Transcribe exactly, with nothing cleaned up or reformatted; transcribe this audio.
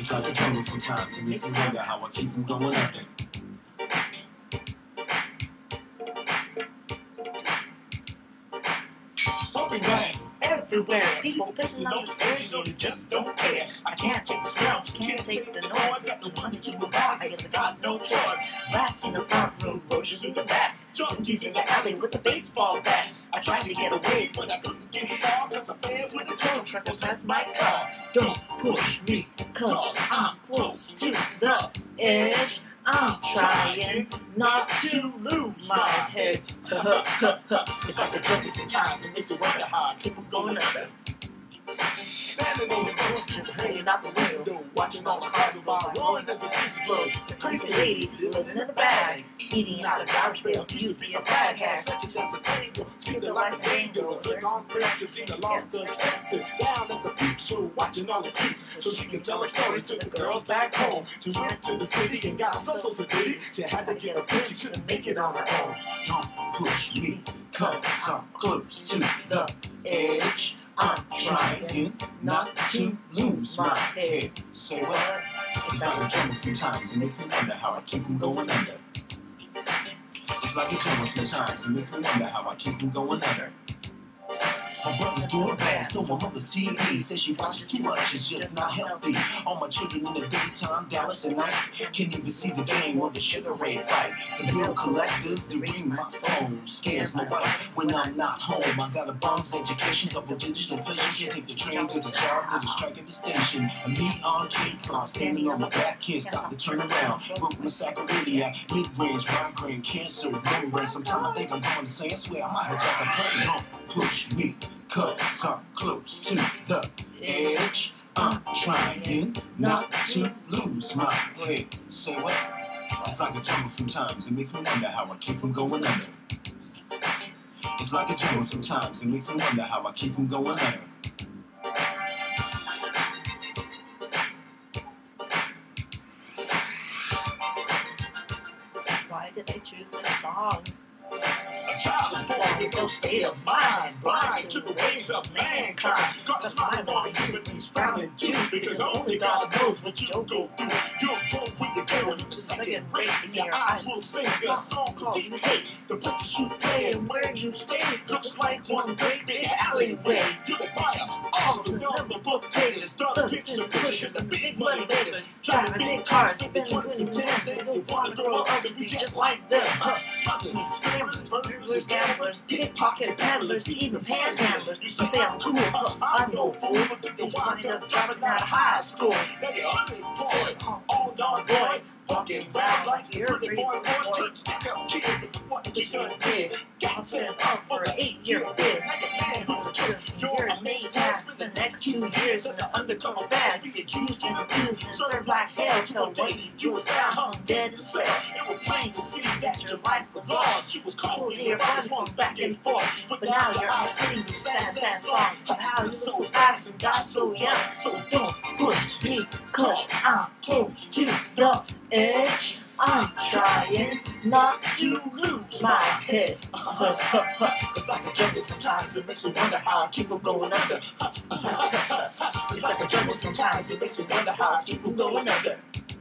It's like a jungle sometimes. It makes me wonder how I keep from going under. Pumping gas everywhere. People pissing on the stairs, so they just don't care. I can't take the smell, can't take the noise. Got no money to move out, I guess I got no choice. Rats in the front room, roaches in the back, junkies in the alley with a baseball bat. I tried to get away, but I couldn't get far, cause a man with a tow truck possessed my car. Don't push me, cause I'm close to the edge. I'm trying not to lose my head. It's like a junkie sometimes, it makes you wonder how I keep from going under. Standing on the roof, hanging out the window, watching all the cars go by, roaring as the breeze blows. Crazy lady living in a bag, eating out of garbage pails. Used to be a flag hat, such as the tango, treated like a dango. Look on breakfast, seen the lost of senses. Sound at the peep show, watching all the creeps, so she can tell her stories to the girls back home. She went to the city and got so so sedated, she had to get a push, she couldn't make it on her own. Don't push me, cause I'm close to the edge. I'm trying not to lose my head. Say what? It's like a jungle sometimes. It makes me wonder how I keep from going under. It's like a jungle sometimes. It makes me wonder how I keep from going under. My brother's doing bad, stole my mother's T V. Says she watches too much, it's just not healthy. All my children in the daytime, Dallas at night. Can't even see the game or the Sugar Ray fight. The bill collectors, they ring my phone. Scares my wife when I'm not home. I got a bum's education, double digits inflation. Can't take the train to the job, get a strike at the station. A neon cake car standing on my back, can't stop to turn around. Broke my sacroiliac, mid-range, migraine, cancer, membrane. Sometimes I think I'm going to say, I swear I might hijack a plane. Don't push me, cause I'm close to the edge. I'm trying not to lose my head. Say what? It's like a jungle sometimes. It makes me wonder how I keep from going under. It's like a jungle sometimes. It makes me wonder how I keep from going under. Why did they choose this song? A child is born with no state of mind, blind to the ways of mankind. God is lying on the human beings frowning too, because only God knows what you'll go through. You'll go with the girl in the second rate, and your eyes will sing a song called You Hate. The places you play and where you stay looks like one great big alleyway. You admire all the number book taters, the pictures and pushers, the big money makers, driving big cars, spending twenties, tens, and you want to grow up to be just like them. Huh? Scammers, burglars, gamblers, pickpocket peddlers, even panhandlers. You say I'm cool, huh? I'm no fool, but then you wind up dropping out of high school. Now you're unemployed, all darn boy, walking around like you're a pretty boy, boy. Stick up kid, what you done did? Got sent up for an eight-year bid. Now your man who's a jerk, you're a main task for the next two years as an undercover bad. You get used and abused and served like hell till one day you was found hung dead in cell. It was plain to see that your life was lost. You was cold in your body swung back and forth, but now you're out singing the sad, sad song of how you live so fast and die so young. So don't push me, cause I'm close to the edge. I'm trying not to lose my head. It's like a jungle sometimes, it makes you wonder how I keep from going under. It's like a jungle sometimes, it makes you wonder how I keep from going under.